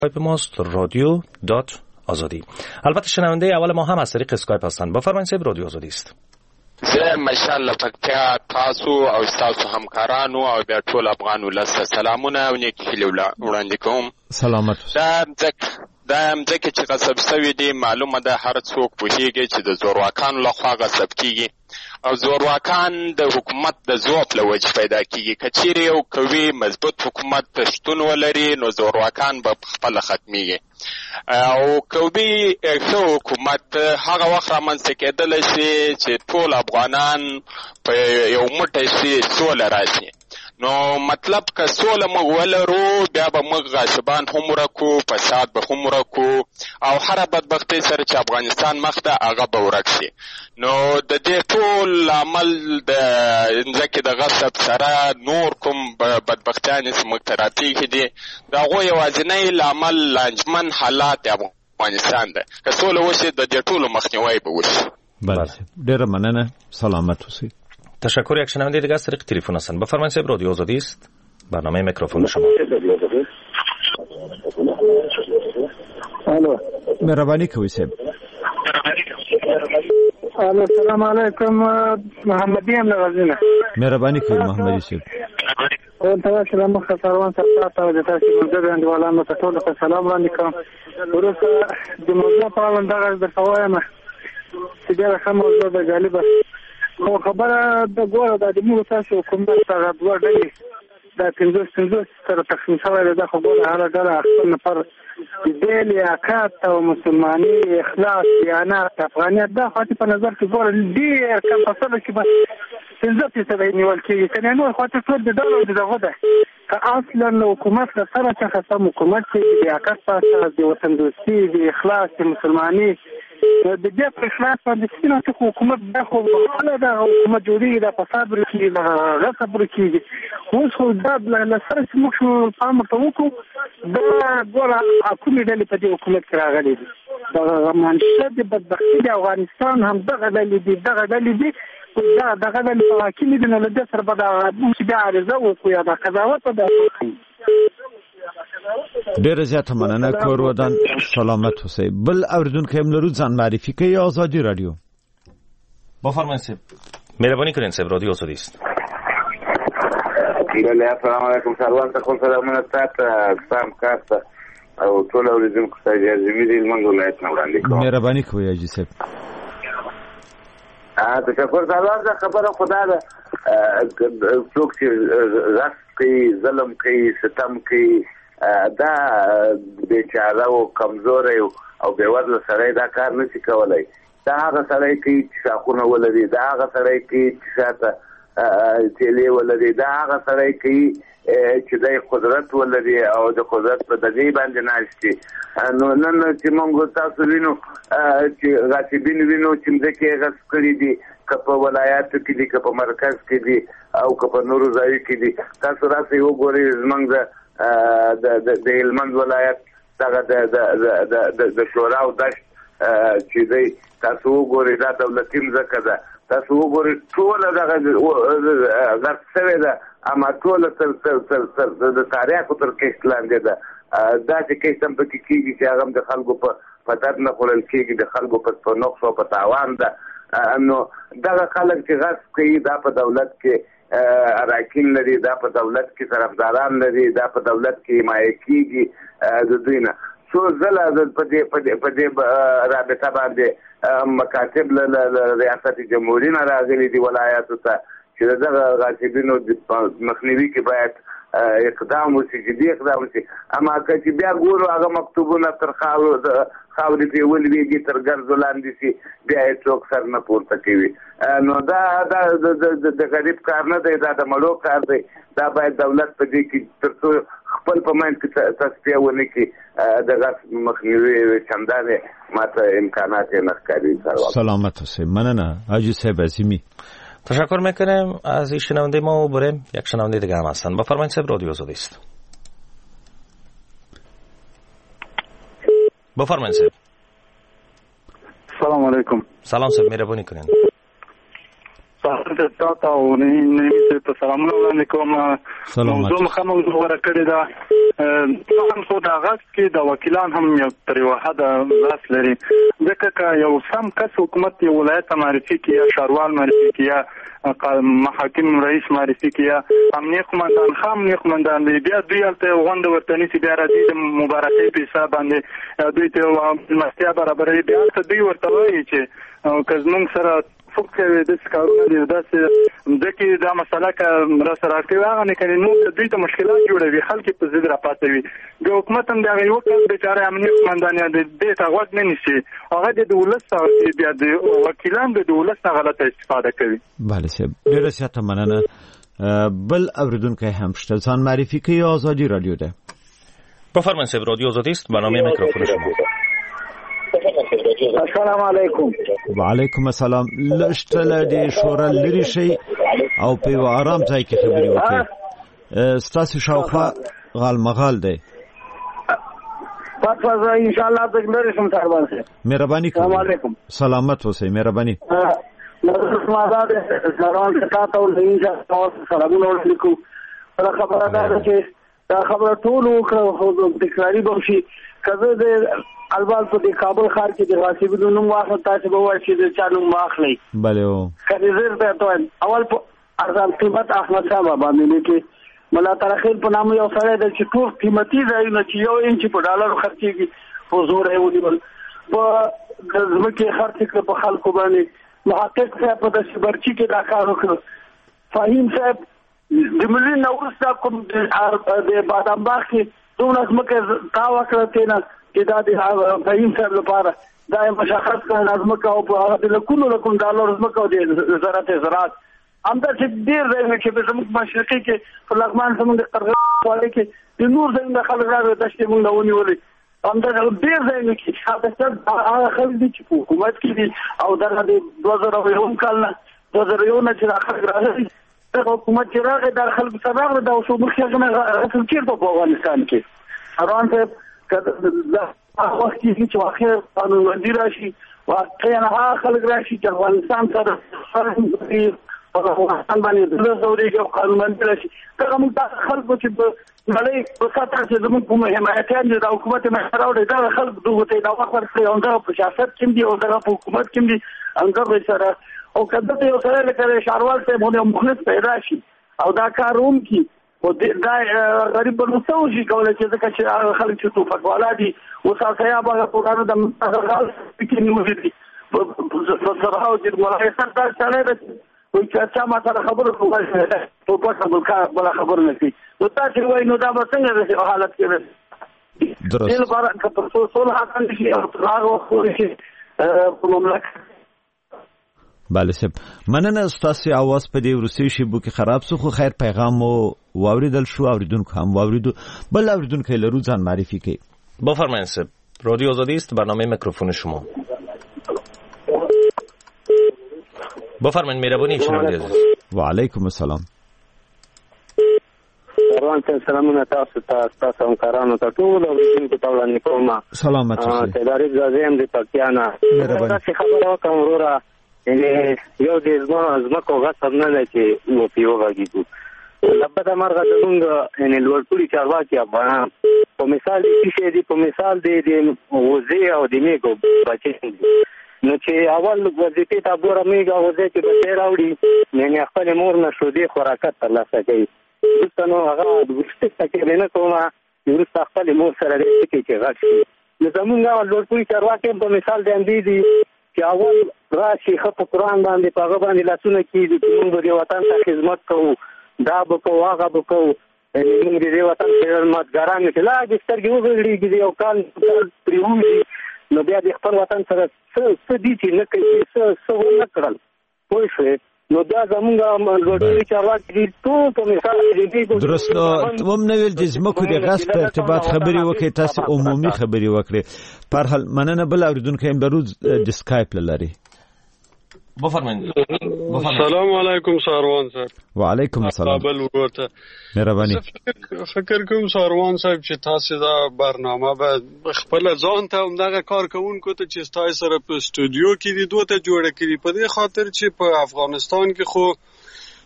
اسکایپ ماست رادیو دات آزادی. البته شنونده اول ما هم از طریق اسکایپ هستند. بفرمایید صاحب، رادیو آزادی است. زه ماشاءالله پکتیا تاسو او تاسو همکارانو او بیا ټول افغان ولس سلامونه او نیک هیلې وړاندې کوم. سلامت. دا ځکه چې غصب شوي دي، معلومه ده هر څوک پوهېږي چې د زورواکانو لخوا غصب کېږي او زورواکان د حکومت د ضعف له وجې پیدا کېږي. که چیرې یو قوي مضبوط حکومت شتون ولري نو زورواکان به پخپله ختمېږي او قوي ښه حکومت هغه وخت رامنځته کېدلی شي چې ټول افغانان په یو موټی شي، سوله راشي. نو مطلب که سوله موږ ولرو بیا به موږ غاصبان هم ورکو، فساد به هم ورکو او هره بدبختۍ سره چې افغانستان مخ ته هغه به ورک شي. نو د دې ټول عمل د ځکه د غصب سره نور کوم بدبختیانې چې موږ ته راپېښې دي د هغو یوازینی لامل لانجمن حالات د افغانستان ده. که سوله وشي د دې ټولو مخنیوی به وشي. بله، ډېره مننه، سلامت اوسئ. تشکر. یک شنونده دیگه از طریق تلفن هستند. بفرمایید صاحب، رادیو آزادی است. برنامه میکروفون شما. الو، مهربانی کوئ صاحب. الو، السلام علیکم. محمدی ام لغزینه. مهربانی کوئ محمدی صاحب. او تاسو له مخه کاروان څخه تاسو د تاسو د انډیوالانو ته ټول ته سلام وړاندې کوم. ورسره د موضوع په اړه دا د قوایم چې ډېر ښه موضوع ده، جالبه خو خبره د ګوره د موږ تاسو حکومت سره دوه ډلې د 15 سره تقسیم شوی ده. خو ګوره هره ډله خپل نفر د لیاقت او مسلماني، اخلاص، دیانت، افغانیت دا خاطر په نظر کې ګوره ډېر کم فصله چې بس 15% نیول کېږي. که نه نور خاطر ټول د ډلو د دغه ده. که اصلا حکومت سره څخه سم حکومت چې د لیاقت په اساس د وطن دوستي، د اخلاص، د مسلماني د دې په اخلاص باندې چې حکومت دا خو بخاله دا حکومت جوړیږي دا فساد ورکېږي، دا غصب ورکېږي. اوس خو دا له سره چې موږ پام ورته وکړو دا ګوره کومې ډلې په دې حکومت کې راغلي دي. دغه منشأ د بدبختي د افغانستان هم دغه ډلې دي دغه ډلې په حاکمې دي. نو له دې سره به موږ بیا عرضه وکړو یا دا قضاوت به وکړو. ډېره زیاته مننه. کور ودان سلامت اوسئ. بل اوریدونکی هم لرو، ځان معرفي کوي. آزادی رادیو. بفرمایید صاحب. مهربانی کنین صاحب، رادیو آزادی است. بله، السلام علیکم. سروان ته خپل سلامونه تاسو سلام کاسته او ټول اوریدونکو ته اجازه مې دې موږ ولایت نه وړاندې کوم. مهرباني کوئ اجي صاحب. تشکر. سروان ته خبره خدا ده څوک چې غصب کوي، ظلم کوي، ستم کوي، دا بیچاره او کمزوری او بېوزله سړی دا کار نشي کولی. دا هغه سړی کوي چې شاخونه ولري، دا هغه سړی کوي چې شاته تیلې ولري، دا هغه سړی کوي چې د قدرت ولري او د قدرت په دغې باندې ناست دي. نو نن چې موږ تاسو وینو چې غاصبین وینو چې مځکې یې غصب کړي دي، که په ولایاتو کې دي، که په مرکز کې دي او که په نورو ځایو کې دي. تاسو راسئ وګورئ زموږ د هلمند ولایت دغه د شورا او دشت چې دی، تاسو وګورئ دا دولتي مځکه ده. تاسو وګورئ ټوله دغه غصب شوې ده، اما ټوله د تاریخو تر کښت لاندې ده. داسې کښت هم پکې کېږي چې هغه هم د خلکو په درد نه خوړل کېږي، د خلکو په نقص او په تاوان ده. نو دغه خلک چې غصب کوي دا په دولت کې اراکین لري، دا په دولت کې طرفداران لري، دا په دولت کې حمایه کېږي د دوی نه. څو ځله په دې رابطه باندې مکاتب له ریاست جمهوري نه راغلي دي ولایاتو ته چې دغه غاصبینو مخنیوي کې باید اقدام وشي، جدي اقدام وشي. اما که چې بیا ګورو هغه مکتوبونه تر خاورې پرې ولوېږي، تر ګرځو لاندې شي، بیا یې څوک سر نه پورته کوي. نو دا د غریب کار نه دی، دا د مړو کار دی. دا باید دولت په دې کې تر څو خپل په منځ کې تصفیه ونه کړي د غصب مخنیوي چندانې ماته امکانات یې نه ښکاري. سلامت اوسئ. مننه حاجی صاحب عظیمی. تشکر میکنم از این شنونده ما و بریم یک شنونده دیگه هم هستن. بفرمایید صاحب، رادیو آزادی است. بفرمایید صاحب. سلام علیکم. سلام صاحب، مهربانی کنین. تاسو او نه ته سلامونه وړاندې کوم. موضوع مخامخ غوړه کړې ده هم خو د غږ کې د وکیلان هم یو تر یو حده لاس لري، ځکه که یو سم کس حکومت یو ولایت معرفي کړي یا ښاروال معرفي کړي یا محاکم رئیس معرفي کړي یا امنیه قمندان ښه امنیه قمندان دی، بیا دوی هلته غونډه ورته نیسي، بیا راځي د مبارکۍ په حساب باندې دوی ته مېلمستیا برابروي، بیا هلته دوی ورته وایي چې که زموږ سره څوک کوي داسې کارونه دي، داسې ځکه دا مسله که راسره کوي هغه نه کوي، نو دوی ته مشکلات جوړوي، خلک یې په ضد راپاڅوي. د حکومت هم د هغه یو کس بېچاره امنیه قمندان یا دې ته غوږ نه نیسي، هغه د ولس څخه بیا د وکیلان د ولس نه غلطه استفاده کوي. بله صاحب، ډېره زیاته مننه. بل اورېدونکی هم شته، ځان معرفي کوي. آزادی رادیو ده. بفرمایید صاحب، رادیو آزادی است، برنامه میکروفون شما. السلام علیکم. و علیکم السلام. لشتله د شورا لري شي او په آرام ځای کې خبرې وکړي. ستاسو شاوخوا غال مغال دی. پاتې ان شاء الله د لري شم سروان سره. مهرباني کوم. السلام علیکم. سلامت اوسئ. مهرباني. نظر سروان ته تاسو له انجا سلامونه ولیکو. خبره ده چې دا خبره ټول تکراری به شي. کله د البال په کابل ښار کې د غاصبینو نوم واخلو، تاسو به وایئ چې د چا نوم واخلئ. بله او کله زر ته ته اول په ارزان قیمت احمد شاه بابا باندې کې ملا ترخیل په نامه یو سره د چې ټول قیمتي ځایونه چې یو انچ په ډالر خرڅېږي په زور یې ونیول، په ځمکې خرڅ کړه په خلکو باندې. محقق صاحب په داسې برچي کې دا کار وکړ. فهیم صاحب د ملي نه وروسته کوم د بادام باغ کې دومره ځمکه تا وکړه تېنه چې دا د فهیم صاحب لپاره دا مشخص کړه ځمکه او په هغه د لکونو ډالر ځمکه او د زراعت همدا چې ډېر ځایونه چې زموږ مشرقي کې په لغمان زموږ د قرغې کې د نور ځایونه خلک راغلي دشتې موږ ونیولې، همدا ډېر ځایونه کې هغه خلک دي چې په حکومت کې دي او دغه د 2001 کال نه 2001 نه چې خلک راغلي دغه حکومت چې راغی دا خلک سره راغلي دا اوس مخکې نه اصل چېرته په افغانستان کې روان صاحب دا وخت کې چې واقع قانونمندي راشي، واقعا هغه خلک راشي چې افغانستان سره په افغانستان باندې د دورې او قانونمندي راشي، دغه موږ خلکو چې په نړۍ په سطح چې زموږ کوم حمایتیان دي د حکومت مشر او دغه خلک دغه ته دا وخت ورکړي او دغه په سیاست کې دي او دغه په حکومت کې دي هغه سره او کله یو سره لکه شاروال ته باندې مخنث پیدا شي او دا کاروم کی او دا غریب بلوڅو شي کولای چې ځکه چې خلک چې توفق والا دي او تاسو هغه پروګرام د مستقبل کې نیولې دي په سره او چې مولای سره دا چاله وي چې ما سره خبره کوي په پښه بل خبره نه کوي نو تاسو وایي نو دا به څنګه د حالت کې درست دل بار که ټول حقان شي او هغه خو شي په مملکت. بله صاحب، مننه. ستاسو اواز په دې روسي شیبو کې خراب سو، خو خیر پیغام مو واوریدل شو، اوریدونکو هم واوریدو. بل اوریدونکو لرو ځان معرفي کوي. بفرمایید صاحب، رادیو آزادی است، برنامه میکروفون شما. بفرمایید، مهربانی شنونده عزیز. و علیکم السلام. سلامونه تاسو ته همکارانو ته ټول اوریدونکو ته وړاندې کوم. سلامت اوسئ. تدارک زازم د پکتیانا تاسو خبره وکړم وروره، یو د ځمکو غصب نه دی چې و پی وغږېږو لبده مرغه زمونږ یعنې لوړپوړي چارواکي افغانان په مثال د څه شی دي، په مثال د وزې او د میږو بچي دي، نو چې اول وظیفې ته ګوره میږه وزې چې بچی راوړي یعنې خپلې مور نه شودې خوراکت ترلاسه کوي، وروسته نو هغه وروستۍ تکرې نه کومه وروسته خپلې مور سره دی ټکي چې غټ شي. نو زمونږ هغه لوړپوړي چارواکي په مثال د همدې دي چې اول راشي ښه په قرآن باندې په هغه باندې لاسونه کېږي چې موږ د دې وطن ته خدمت کوو، دا به کوو هغه به کوو، موږ د دې وطن خدمتګاران یو چې لاګې سترګې وغړېږي د یو کال پرې ووځي نو بیا د خپل وطن سره څه دي چې نه کوي، څه ونه کړل پوه شوې. نو دا زمونږ لوړپوړي چارواکي دي ټول په مثال کې درست. نو هم نه ویل چې زموږ د غصب په ارتباط خبرې وکړئ، تاسو عمومي خبرې وکړئ. په هر حال مننه. بل اوریدونکی هم لرو د سکایپ له لارې. بفرمایید. السلام علیکم ساروان صاحب. وعلیکم السلام. قابل ورته مهرباني. فکر کوم ساروان صاحب چې تاسو دا برنامه به خپل ځان ته همدغه کار کوونکو ته چې تاسو سره په استودیو کې دي دوه ته جوړه کړي، په دې خاطر چې په افغانستان کې خو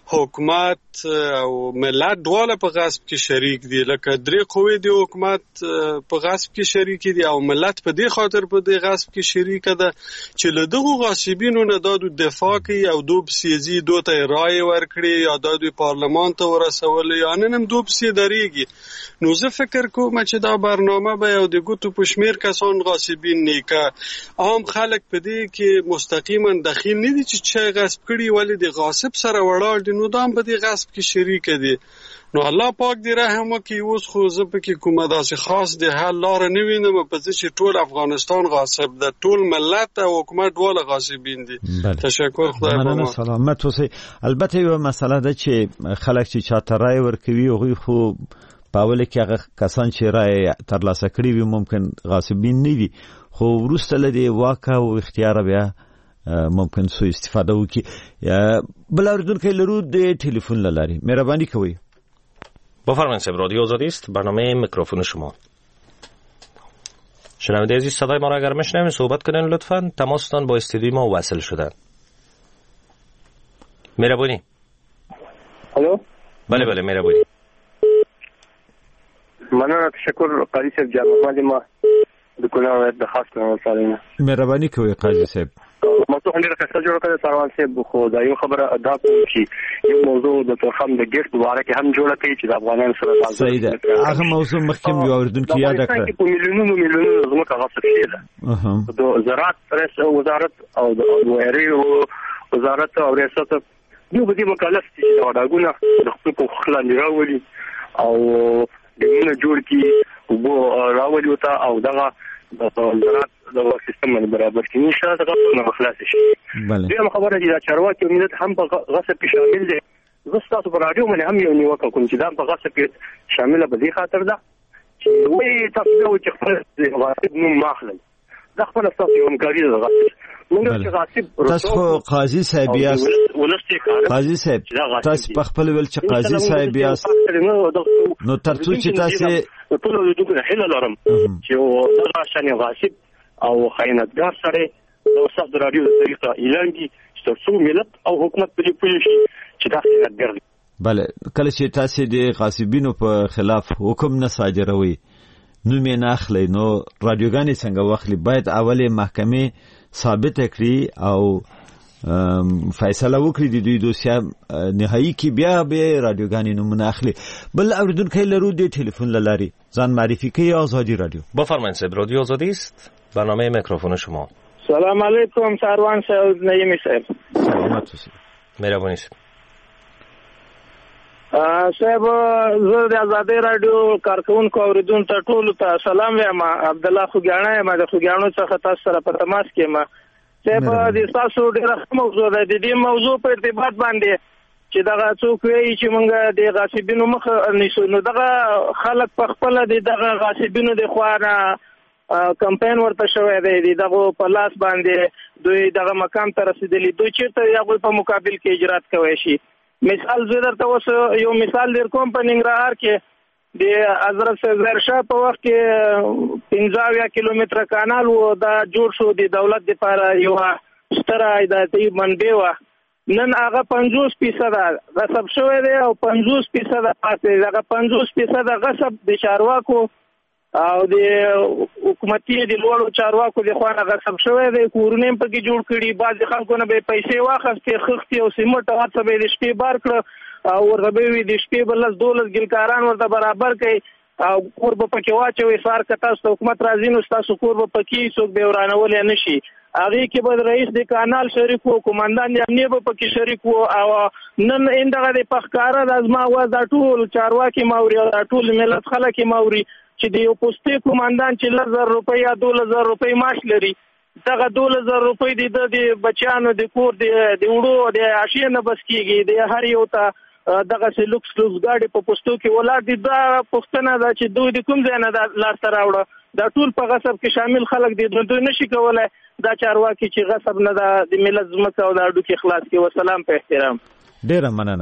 حکومت او ملت دواړه په غصب کې شریک دي. لکه درې قوې د حکومت په غصب کې شریک دي او ملت په دې خاطر په دې غصب کې شریک ده چې له دغه غاصبینو نه دادو دفاع کوي او دوب سیاسي دوته رائے ورکړي یا دادو پارلمان ته ورسول یا نن دوب سي دريږي. نو زه فکر کوم چې دا برنامه به یو د ګوتو پښمیر کسان غاصبین نه کا عام خلک په دې کې مستقیما داخل نه دي چې غصب کړي ولې د غاصب سره وړاندې نو دام په دې غصب کې شریک دي. نو الله پاک دې رحم وکړي. اوس خو زه پکې کومه داسې خاص د حل لار نه وینم په څه چې ټول افغانستان غاصب ده، ټول ملت او حکومت ډول غاصبین دي. تشکر، خدای پامه. سلامت اوسئ. البته یو مسله ده چې خلک چې چاته رائے ورکوي هغوی خو په اول کې هغه کسان چې رائے ترلاسه کړي وي ممکن غاصبین نه وي، خو وروسته له دې واک او اختیار بیا ممکن سو استفاده وکړي. بل اردوونکی لرو د تلفن له لارې. مهرباني کوئ. بفرمایید صاحب، رادیو آزادی است، برنامه میکروفون شما. شنونده عزیز صدای ما را اگر میشنوید صحبت کنین لطفاً. تماستان با استودیوی ما وصل شدن. مهربانی. الو. بله مهربانی. مننه، تشکر قاضي صاحب. جواب ما د کونه د خاص کړو سره. مهرباني کوئ قاضي صاحب. موضوع ډیره ښه جوړ کړی سروان صاحب، خو دا یو خبره ادا کوم چې یو موضوع د تورخم د ګیټ دواره کې هم جوړه کړي چې د افغانانو سره صحیح ده. هغه موضوع مخکې یو اردوونکي یاد کړ چې په میلیونونو زموږ غصب شوی ده. د زراعت وزارت او د وایري وزارت او ریاست یو به دې مکلف دي چې وډاګونه د خپل خلک راولي او دونه جوړ کی وبو راولي وتا او دغه د زراعت د سیستم باندې برابر کړي نشه دا نه خلاص شي. بله خبره دي دا چارواکي ملت هم په غصب کې شامل دي. زه تاسو په رادیو باندې هم یو نیوکه کوم چې دا په غصب کې شامل به دي خاطر ده چې وې تاسو چې خپل غصب نوم ماخلل دا خپل تاسو یو همکاري ده. غصب موږ چې غصب تاسو قاضي صاحب یاست. قاضي صاحب تاسو په خپل ول چې قاضي صاحب یاست نو ترڅو چې تاسو ټول د دوه هله لرم چې دا شان غصب او خیانتګار سره د وسط رادیو د طریقه اعلان دي چې تاسو ملت او حکومت په دې پوه شي چې دا خیانتګر دي. بله کله چې تاسو د غاصبینو په خلاف حکم نه صادروي نو مې نه اخلي نو رادیوګانې څنګه واخلي؟ باید اولې محکمې ثابت کړي او فیصله وکړي د دوی دوسیه نهایی کې بیا به رادیوګانې نومونه اخلي. بل اوریدونکی لرو د تلفن له لارې. ځان معرفي کوي. آزادی رادیو. بفرمایید صاحب، رادیو آزادی است، برنامه میکروفون شما. سلام علیکم سروان صاحب، نعیمی صاحب. سلامت اوسئ. مهرباني صاحب. زه د آزادی رادیو کارکونکو اوریدونکو ته ټول ته سلام وایم. عبد الله خوګیاڼی یم، د خوګیاڼو څخه تاسو سره په تماس کې یم. صاحب د تاسو ډیره موضوع ده. د دې موضوع په ارتباط باندې چې دغه څوک وایي چې موږ د غاصبینو مخ نیسو، نو دغه خلک په خپل دغه غاصبینو د خوانه کمپاین ورته شوی دی. دغه په لاس باندې دوی دغه مقام ته رسیدلی، دوی چیرته یو په مقابل کې اجرات کوي شي. مثال زه درته اوس یو مثال در کوم. په ننګرهار کې د حضرت زهیر شاه په وخت کې 15 کیلومتره کانال و دا جوړ شو د دولت لپاره یو ستره ایداتي منبع و. نن هغه 50% غصب شوی دی او 50% پاتې. هغه 50% غصب د چارواکو او د حکومتي د لوړو چارواکو د خوانه غصب شوی دی. کورونه په کې جوړ کړي، بعض خلکو نه به پیسې واخستې، خښتې او سیمټ او څه به د شپې بار کړ او ورته به وي د شپې بلس 12 ګلکاران ورته برابر کړي او کور به پکې واچوي. سار که تاسو حکومت راځي نو تاسو کور به پکې څوک به ورانول نه شي. هغه کې به رئیس د کانال شریک وو، کمانډان د امنیت په کې شریک وو او نن اندغه د پخکاره د ازما و د ټول چارواکي ماوري او ټول ملت خلک ماوري چې د یو پوسټي کمانډان چې 1000 روپۍ یا 2000 روپۍ معاش لري، دغه 2000 روپۍ د بچیانو د کور د وړو د عاشیه نه بس کیږي. د هر یو ته دغه لوکس ګاډي په پوسټو کې ولاړ دي. دا پښتنه دا چې دوی د کوم ځای نه لاس ته راوړه، دا ټول په غصب کې شامل خلک دي. دوی نشي کولای دا چارواکي چې غصب نه د ملت ځمکه او د اډو کې خلاص کې. وسلام په احترام. ډیره مننه.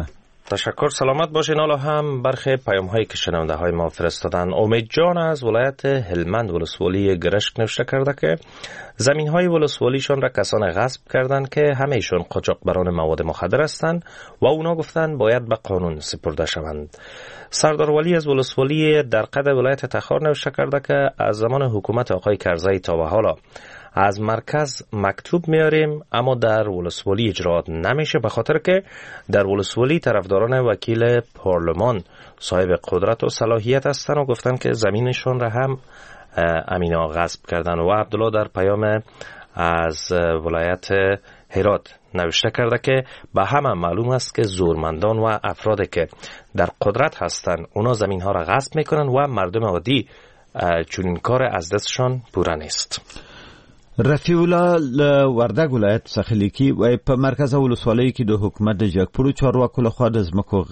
تشکر. سلامت باشین. حالا هم برخی پیام هایی که شنونده های ما فرستادن. امید جان از ولایت هلمند ولسوالی گرشک نوشته کرده که زمین های ولسوالیشان را کسان غصب کردند که همهشون قاچاقبران مواد مخدر هستند و اونا گفتن باید به قانون سپرده شوند. سردار ولی از ولسوالی در قد ولایت تخار نوشته کرده که از زمان حکومت آقای کرزی تا به حالا از مرکز مکتوب میاریم اما در ولسوالی اجرات نمیشه، به خاطر که در ولسوالی طرفداران وکیل پارلمان صاحب قدرت و صلاحیت هستن و گفتن که زمینشون را هم امینا غصب کردن. و عبدالله در پیام از ولایت هرات نوشته کرده که به همه معلوم است که زورمندان و افرادی که در قدرت هستن اونا زمین ها را غصب میکنن و مردم عادی چون این کار از دستشان پوره نیست. رفیع الله وردګ ولایت څخه لیکي و په مرکز ولسوالۍ کې د حکومت د جګپورو چارواکو لخوا د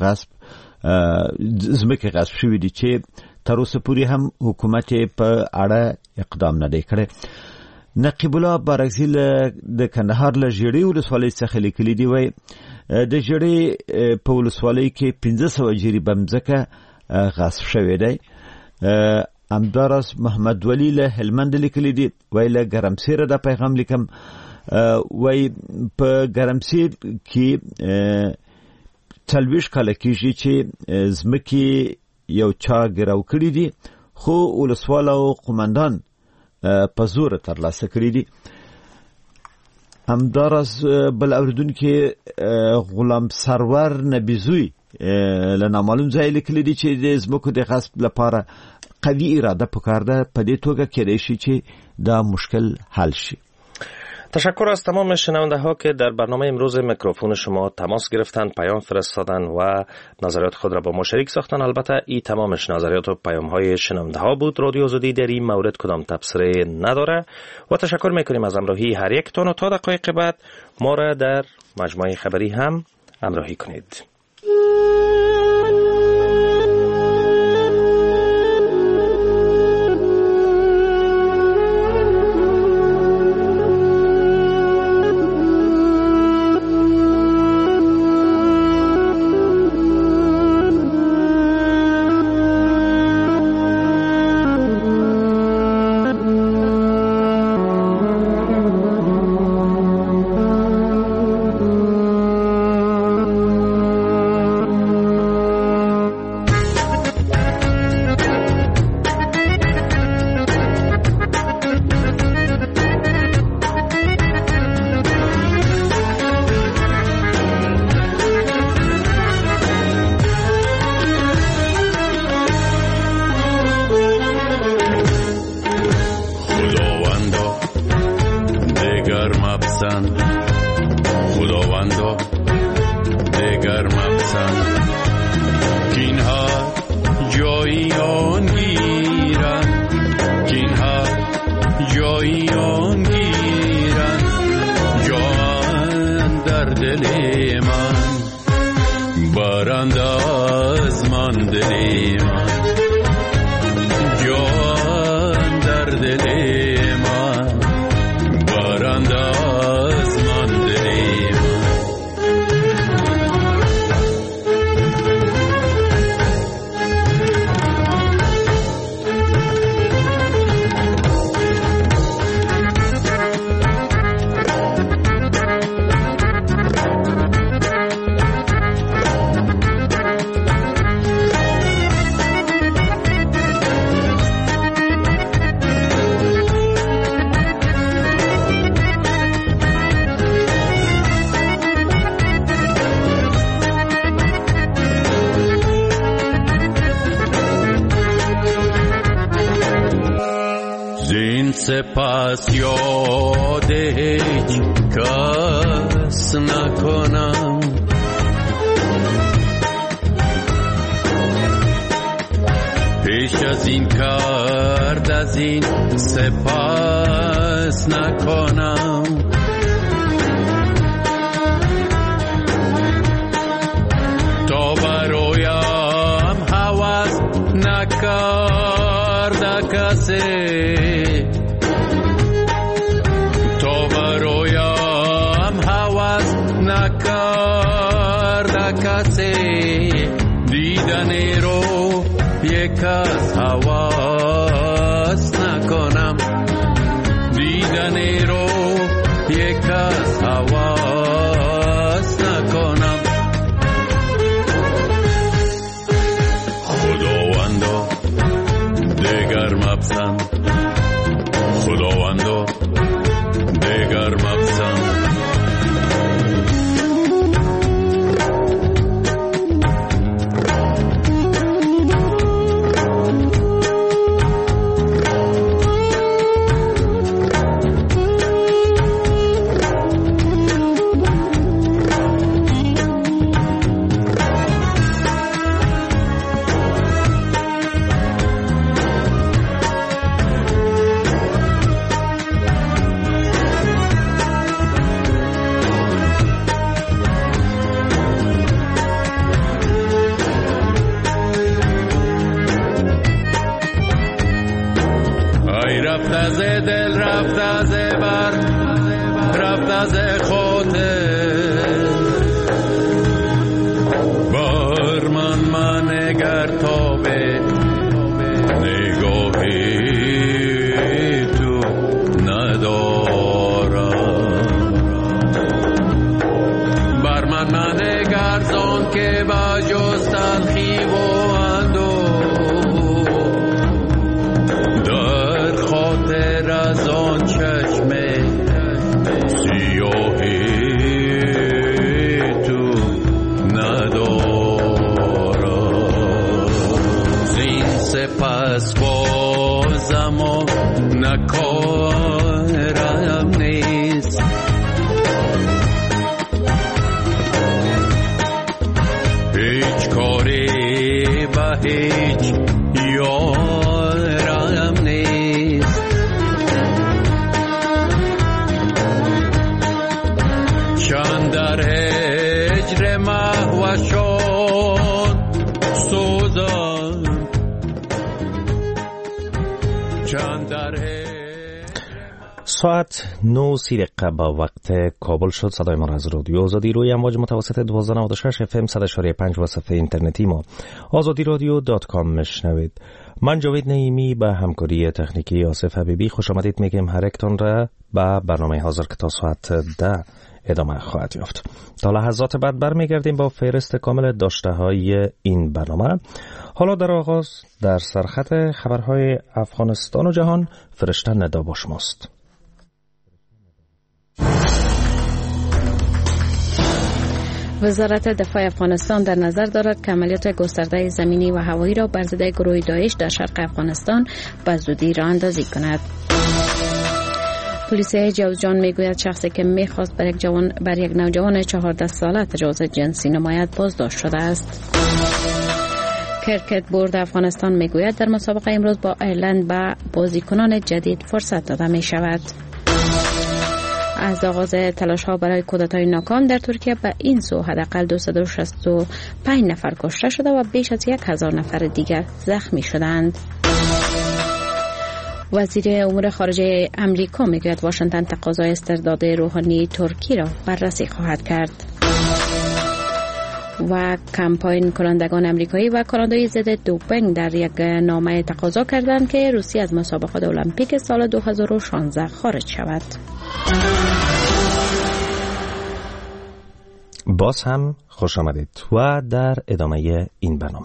ځمکې غصب شوې دي چې تر اوسه پورې هم حکومت په اړه اقدام نه دی کړی. نقیب الله بارکزی د کندهار له ژړۍ ولسوالۍ څخه لیکلي دی وای د ژړۍ په ولسوالۍ کې 1500 جریبه مځکه غصب شوې دی. امدارس محمد ولی له هلمند لیکلی دی وای له ګرمسیر د پیغام لیکم وای په ګرمسیر کې تلويش کله کېږي چې زمکي یو چا ګراو کړی دی خو ولسواله او قومندان په زور ترلاسه کړی دی. امدارس بل اوردون کې غلام سرور نبیزوی له نامعلوم ځای لیکلی دی چې د زمکو د غصب لپاره قوی اراده پکار ده، په دې توګه کېدای شي چې دا مشکل حل شي. تشکر از تمام شنونده ها که در برنامه امروز میکروفون شما تماس گرفتن، پیام فرستادن و نظریات خود را با ما شریک ساختن. البته این تمامش نظریات و پیام های شنونده ها بود. رادیو آزادی در این مورد کدام تبصره نداره و تشکر میکنیم از همراهی هر یک تون و تا دقایق بعد ما را در مجموعه خبری هم همراهی کنید. سپس یاد هیچ کس نکنم، پیش از این کرد از این سپس نکنم. تا برایم هوس نکرد کسی، نکرد کسی دیدنی رو یک از حواس نکنم، دیدنی رو یک از حواس نکنم. خداوندا دیگر مپسند، خداوندا دیگر مپسند. رفت از دل، رفت از بر، رفت از خاطر، بر من نگر تا به نگاهی تو ندارم، بر من نگر زان که با جز تلخی و از آن چشمه سیاهی تو ندارم، زین سپس بازم و نکارم نیست، هیچ کاری به هیچ یارم نیست، چند در هجر محوشان سوزم، چند در ساعت 9:30 با وقت کابل شد. صدای ما از رادیو آزادی روی امواج متوسط 1296 FM 100.5 و صفحه اینترنتی ما azadiradio.com میشنوید. من جاوید نعیمی به همکاری تکنیکی آصف حبیبی خوش آمدید میگیم هر اکتون را به برنامه حاضر که تا ساعت 10 ادامه خواهد یافت. تا لحظات بعد برمیگردیم با فهرست کامل داشته‌های این برنامه. حالا در آغاز در سرخط خبرهای افغانستان و جهان فرشته ندا با شماست. وزارت دفاع افغانستان در نظر دارد که عملیات گسترده زمینی و هوایی را بر ضد گروه داعش در شرق افغانستان به زودی راه اندازی کند. پلیس جوزجان میگوید شخصی که میخواست بر یک نوجوان 14 ساله تجاوز جنسی نماید بازداشت شده است. کرکت بورد افغانستان میگوید در مسابقه امروز با ایرلند به بازیکنان جدید فرصت داده می شود. از آغاز تلاش ها برای کودتای ناکام در ترکیه به این سو حداقل 265 نفر کشته شده و بیش از 1000 نفر دیگر زخمی شدند. وزیر امور خارجه امریکا میگوید واشنگتن تقاضای استرداد روحانی ترکی را بررسی خواهد کرد. و کمپاین کنندگان امریکایی و کانادایی ضد دوپینگ در یک نامه تقاضا کردند که روسیه از مسابقات المپیک سال 2016 خارج شود. باز هم خوش آمدید و در ادامه این برنامه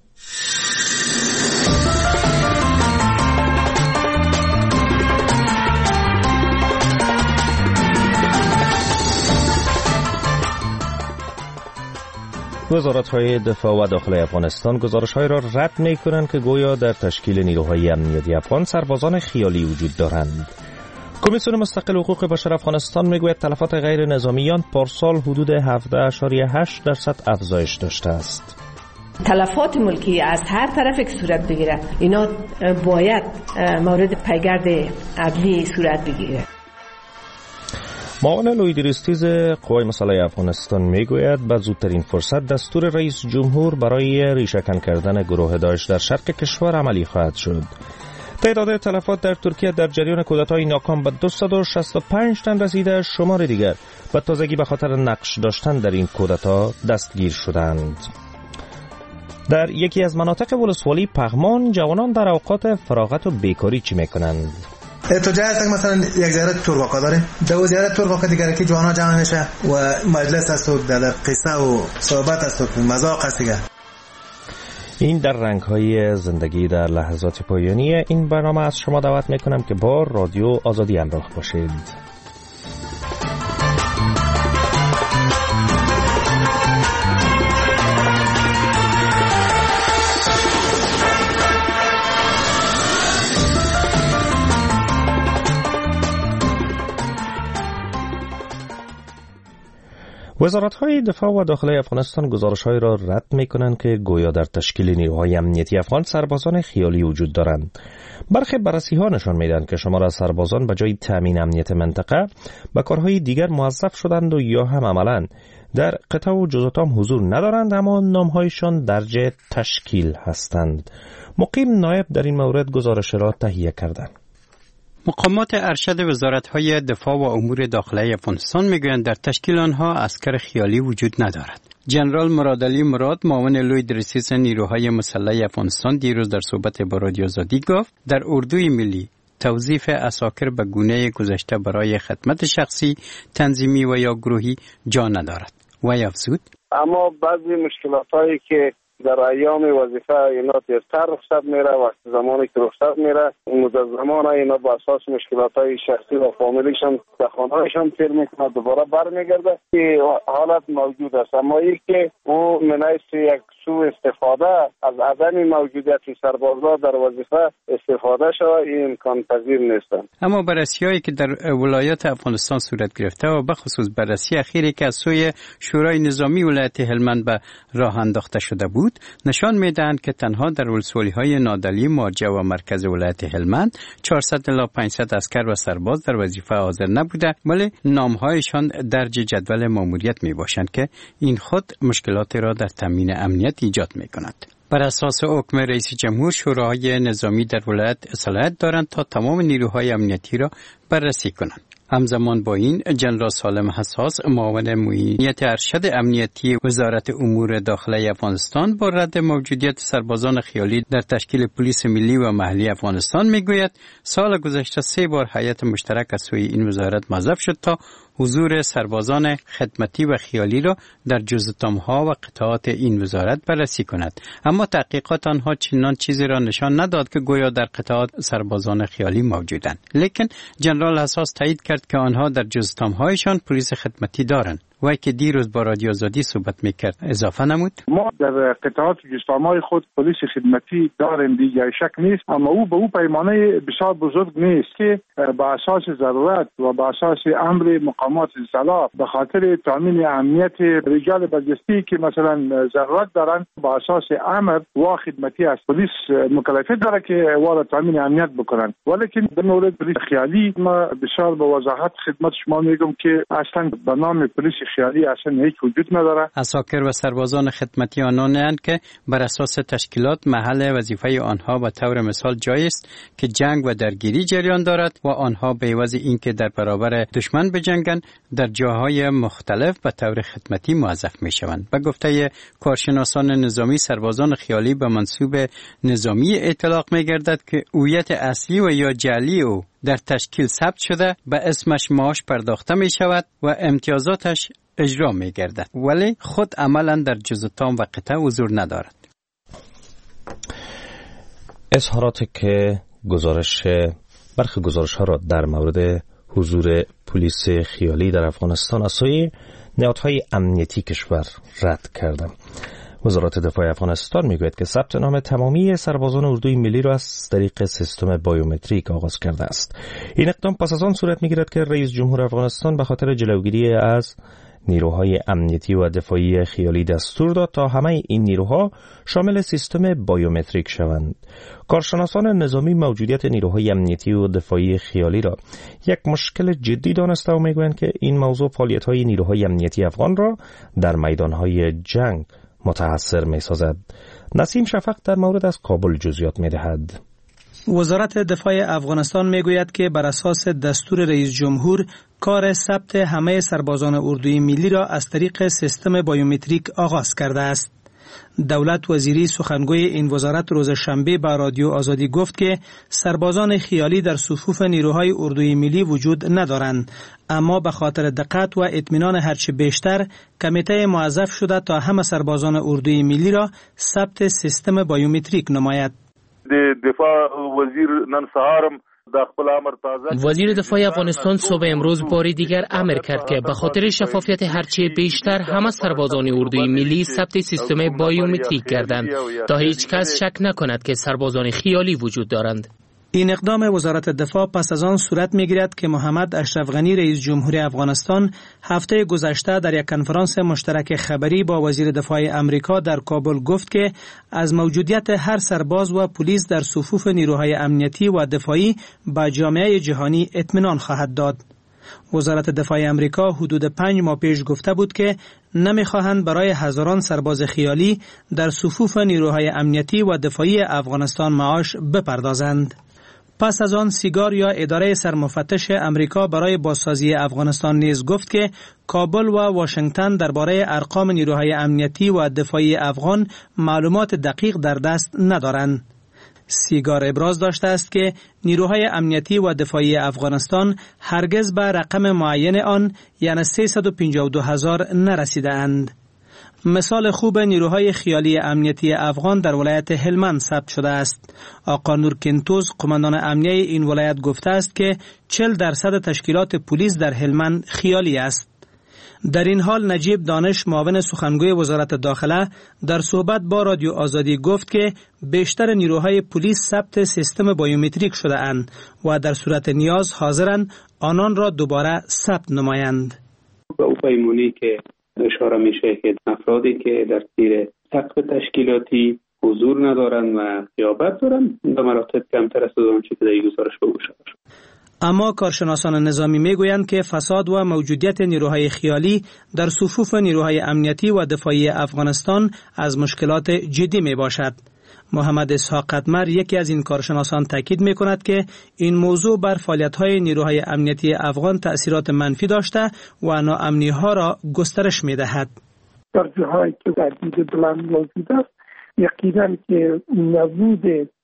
وزارت‌های دفاع و داخلی افغانستان گزارش‌های را رد می‌کنند که گویا در تشکیل نیروهای امنیتی افغان سربازان خیالی وجود دارند. کمیسیون مستقل حقوق بشر افغانستان میگوید تلفات غیر نظامیان پارسال حدود 17.8% افزایش داشته است. تلفات ملکی از هر طرف که صورت بگیره اینا باید مورد پیگرد عدلی صورت بگیره. معاون لویدریستیز قوای مسلح افغانستان میگوید به زودترین فرصت دستور رئیس جمهور برای ریشه‌کن کردن گروه داعش در شرق کشور عملی خواهد شد. تعداد تلفات در ترکیه در جریان کودتای ناکام به 265 تن رسیده، شمار دیگر به تازگی به خاطر نقش داشتن در این کودتا دستگیر شدند. در یکی از مناطق ولسوالی پغمان جوانان در اوقات فراغت و بیکاری چی میکنند؟ تو جای است مثلا یک زیارت تورواکا داریم. دو زیارت تورواکا دیگه که جوانا جمع میشه و مجلس است و در قصه و صحبت است و مذاق است دیگه. این در رنگ‌های زندگی در لحظات پایانی این برنامه از شما دعوت میکنم که با رادیو آزادی همراه باشید. وزارت‌های دفاع و داخلی افغانستان گزارش‌هایی را رد می‌کنند که گویا در تشکیل نیروهای امنیتی افغان سربازان خیالی وجود دارند. برخی بررسی‌ها نشان می‌دهند که شمار سربازان به جای تامین امنیت منطقه به کارهای دیگر موظف شدند و یا هم عملاً در قطع و جزاتام حضور ندارند اما نام‌هایشان درج تشکیل هستند. مقیم نایب در این مورد گزارش را تهیه کردند. مقامات ارشد وزارت‌های دفاع و امور داخلی افغانستان میگویند در تشکیل آنها عسکر خیالی وجود ندارد. جنرال مرادعلی مراد معاون لوی درسیس نیروهای مسلح افغانستان دیروز در صحبت با رادیو آزادی گفت در اردوی ملی توظیف عساکر به گونه گذشته برای خدمت شخصی، تنظیمی و یا گروهی جا ندارد. و افزود اما بعضی مشکلاتایی که در ایام وظیفه اینا دیرتر رخصت میره وقت زمانی که رخصت میره مدت زمان اینا با اساس مشکلاتای شخصی و فامیلیشان به خانه‌هایشان تیر میکنه دوباره برمیگرده که حالت موجود است. اما این که او منایس یک سوء استفاده از عدم موجودیت سربازا در وظیفه استفاده شده این امکان پذیر نیستند. اما بررسی‌هایی که در ولایات افغانستان صورت گرفته و به خصوص بررسی اخیری که از سوی شورای نظامی ولایت هلمند به راه انداخته شده بود نشان می‌دهند که تنها در ولسوالی‌های نادعلی، مارجه و مرکز ولایت هلمند 400 الی 500 عسکر و سرباز در وظیفه حاضر نبوده، ولی نام‌هایشان درج جدول ماموریت میباشند که این خود مشکلات را در تامین امنیت ایجاد می‌کند. بر اساس حکم رئیس جمهور شورای نظامی در ولایت اصلاحیت دارند تا تمام نیروهای امنیتی را بررسی کنند. همزمان با این جنرال سالم حساس معاون معینیت ارشد امنیتی وزارت امور داخلی افغانستان با رد موجودیت سربازان خیالی در تشکیل پلیس ملی و محلی افغانستان میگوید سال گذشته 3 بار هیئت مشترک از سوی این وزارت موظف شد تا حضور سربازان خدمتی و خیالی را در جزءتام‌ها و قطعات این وزارت بررسی کند، اما تحقیقات آنها چنان چیزی را نشان نداد که گویا در قطعات سربازان خیالی موجودند. لیکن جنرال حساس تایید کرد که آنها در جزءتام‌هایشان پلیس خدمتی دارند. وای که دیروز با رادیو آزادی صحبت میکرد اضافه نمود. ما در قطعات جزءتام‌های خود پلیس خدمتی داریم دیگه شک نیست، اما او به او پیمانه بسیار بزرگ نیست که با اساس ضرورت و با اساس امر مقامات اصلاح به خاطر تامین امنیت رجال برجسته که مثلا ضرورت دارن با اساس امر و خدمتی از پلیس مکلفیت داره که وارد تامین امنیت بکنن. ولیکن در مورد پلیس خیالی ما بسیار با وضاحت خدمت شما میگم که اصلا به نام پلیس خیالی اصلا هیچ وجود نداره. عساکر و سربازان خدمتی آنانند که بر اساس تشکیلات محل وظیفه آنها به طور مثال جای است که جنگ و درگیری جریان دارد و آنها به عوض اینکه در برابر دشمن بجنگند در جاهای مختلف به طور خدمتی موظف میشوند. به گفته کارشناسان نظامی سربازان خیالی به منصوب نظامی اطلاق میگردد که هویت اصلی و یا جعلی او در تشکیل ثبت شده به اسمش معاش پرداخته می شود و امتیازاتش اجرا می گردد، ولی خود عملا در جزءتام و قطع حضور ندارد. اظهاراتی که برخی گزارش ها را در مورد حضور پلیس خیالی در افغانستان از سوی نهادهای امنیتی کشور رد کردم. وزارت دفاع افغانستان میگوید که ثبت نام تمامی سربازان اردوی ملی را از طریق سیستم بایومتریک آغاز کرده است. این اقدام پس از آن صورت میگیرد که رئیس جمهور افغانستان به خاطر جلوگیری از نیروهای امنیتی و دفاعی خیالی دستور داد تا همه این نیروها شامل سیستم بایومتریک شوند. کارشناسان نظامی موجودیت نیروهای امنیتی و دفاعی خیالی را یک مشکل جدی دانسته و میگویند که این موضوع فعالیت‌های نیروهای امنیتی افغان را در میدان‌های جنگ متاثر می‌سازد. نسیم شفق در مورد از کابل جزئیات می‌دهد. وزارت دفاع افغانستان میگوید که بر اساس دستور رئیس جمهور کار ثبت همه سربازان اردوی ملی را از طریق سیستم بایومتریک آغاز کرده است. دولت وزیری سخنگوی این وزارت روز شنبه به رادیو آزادی گفت که سربازان خیالی در صفوف نیروهای اردوی ملی وجود ندارند، اما به خاطر دقت و اطمینان هرچه بیشتر کمیته موظف شده تا همه سربازان اردوی ملی را ثبت سیستم بایومتریک نماید. دفاع وزیر نن سهارم وزیر دفاع افغانستان صبح امروز باری دیگر امر کرد که به خاطر شفافیت هرچه بیشتر همه سربازان اردوی ملی ثبت سیستم بایومتریک گردند تا هیچ کس شک نکند که سربازان خیالی وجود دارند. این اقدام وزارت دفاع پس از آن صورت می‌گیرد که محمد اشرف غنی رئیس جمهور افغانستان هفته گذشته در یک کنفرانس مشترک خبری با وزیر دفاع امریکا در کابل گفت که از موجودیت هر سرباز و پلیس در صفوف نیروهای امنیتی و دفاعی به جامعه جهانی اطمینان خواهد داد. وزارت دفاع امریکا حدود 5 ماه پیش گفته بود که نمی‌خواهند برای هزاران سرباز خیالی در صفوف نیروهای امنیتی و دفاعی افغانستان معاش بپردازند. پس از آن سیگار یا اداره سرمفتش امریکا برای بازسازی افغانستان نیز گفت که کابل و واشنگتن درباره ارقام نیروهای امنیتی و دفاعی افغان معلومات دقیق در دست ندارند. سیگار ابراز داشته است که نیروهای امنیتی و دفاعی افغانستان هرگز به رقم معین آن یعنی 352,000 نرسیده اند. مثال خوب نیروهای خیالی امنیتی افغان در ولایت هلمند ثبت شده است. آقا نور کنتوز قماندان امنیه این ولایت گفته است که 40% تشکیلات پلیس در هلمند خیالی است. در این حال نجیب دانش معاون سخنگوی وزارت داخله در صحبت با رادیو آزادی گفت که بیشتر نیروهای پلیس ثبت سیستم بایومتریک شده اند و در صورت نیاز حاضرند آنان را دوباره ثبت نمایند. با پیمانی که اشاره میشه که افرادی که در زیر سقف تشکیلاتی حضور ندارند و غیابت دارند به مراتب کمتر است از آنچه که در این گزارش به گوش رسید. اما کارشناسان نظامی میگویند که فساد و موجودیت نیروهای خیالی در صفوف نیروهای امنیتی و دفاعی افغانستان از مشکلات جدی می باشد. محمد اسحاق قطمر یکی از این کارشناسان تاکید می‌کند که این موضوع بر فعالیت‌های نیروهای امنیتی افغان تأثیرات منفی داشته و ناامنی‌ها را گسترش می‌دهد. در جاهایی که تهدید بلند موجود است یقینا که نبود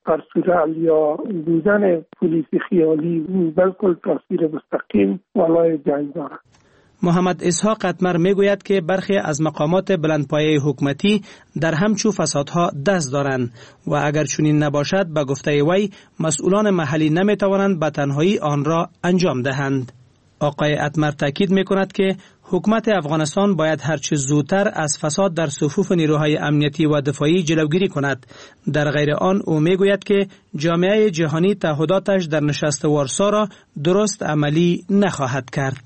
پرسنل یا بودن پلیس خیالی بالکل تاثیر مستقیم بالای جنگ دارد. محمد اسحاق قطمر میگوید که برخی از مقامات بلندپایه حکومتی در همچو فسادها دست دارند و اگر چنین نباشد به گفته وی مسئولان محلی نمیتوانند به تنهایی آن را انجام دهند. آقای قطمر تاکید میکند که حکومت افغانستان باید هرچه زودتر از فساد در صفوف نیروهای امنیتی و دفاعی جلوگیری کند. در غیر آن او میگوید که جامعه جهانی تعهداتش در نشست وارسا را درست عملی نخواهد کرد.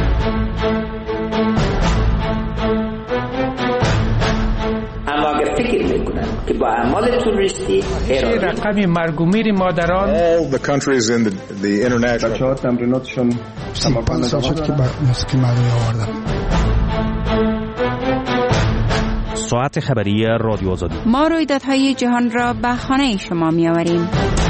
اما اگر فکر میکنن که با اعمال تروریستی رقم مرگ و میر مادران بچه‌ها تمریناتشون 5 سال شد که مسکی مردمی آوردن. ساعت خبری رادیو آزادی. ما رویدادهای جهان را به خانه شما می‌آوریم.